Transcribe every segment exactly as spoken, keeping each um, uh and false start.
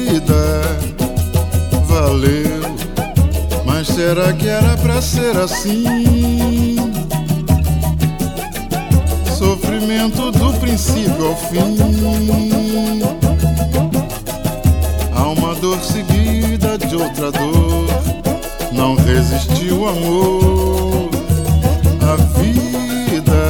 vida valeu, mas será que era pra ser assim? Sofrimento do princípio ao fim, há uma dor seguida de outra dor, não resistiu o amor. A vida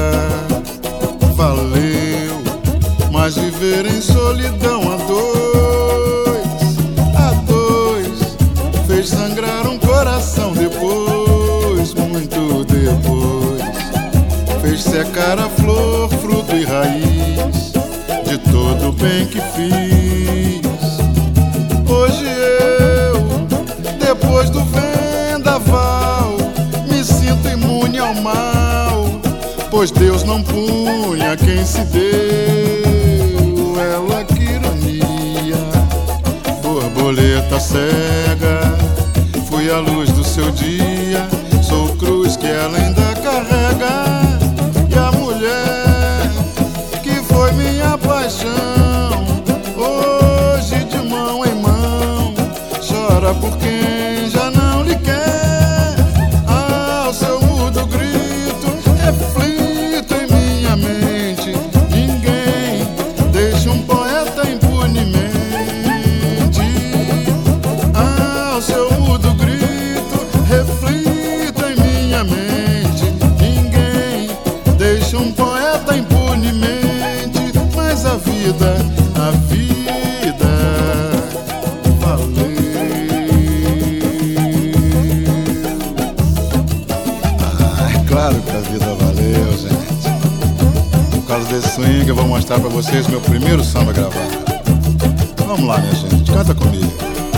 valeu, mas viver em solidão a dois, a dois, fez sangrar um coração depois, muito depois, fez secar a flor, fruto e raiz de todo o bem que fiz. Hoje eu, depois do vendaval, me sinto imune ao mal, pois Deus não punha quem se deu. Ela, que ironia, borboleta cega, fui a luz do seu dia, sou cruz que ela ainda carrega. E a mulher que foi minha paixão, hoje de mão em mão, chora por quem já não lhe quer. Ao seu mudo grito, reflito em minha mente, ninguém deixa um poeta impunemente. Ao seu mudo grito, reflito em minha mente, ninguém deixa um poeta impunemente. Mas a vida, a vida valeu. Ah, é claro que a vida valeu, gente. Por causa desse swing eu vou mostrar pra vocês meu primeiro samba gravado. Vamos lá, minha gente, canta comigo.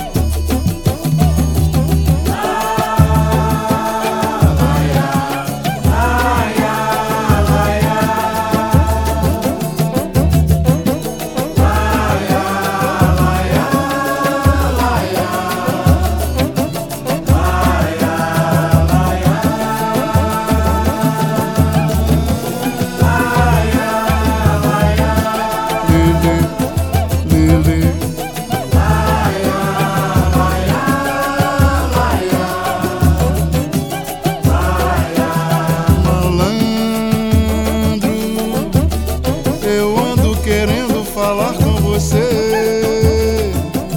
Falar com você,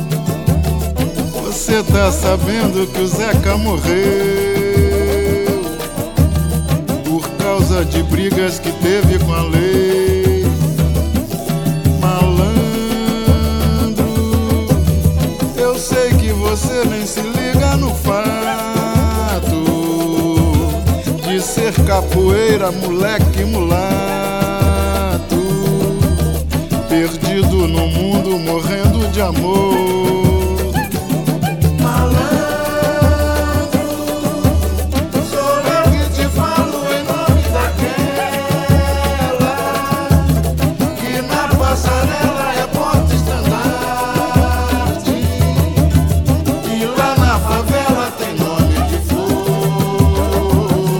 você tá sabendo que o Zeca morreu por causa de brigas que teve com a lei. Malandro, eu sei que você nem se liga no fato de ser capoeira, moleque mulato, perdido no mundo, morrendo de amor. Malandro, sou eu que te falo em nome daquela que na passarela é porta-estandarte e lá na favela tem nome de flor.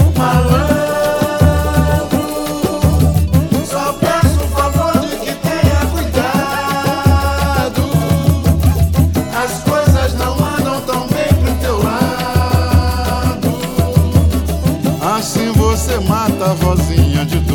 Malandro, só peço o favor de que tenha cuidado, as coisas não andam tão bem pro teu lado. Assim você mata a vozinha de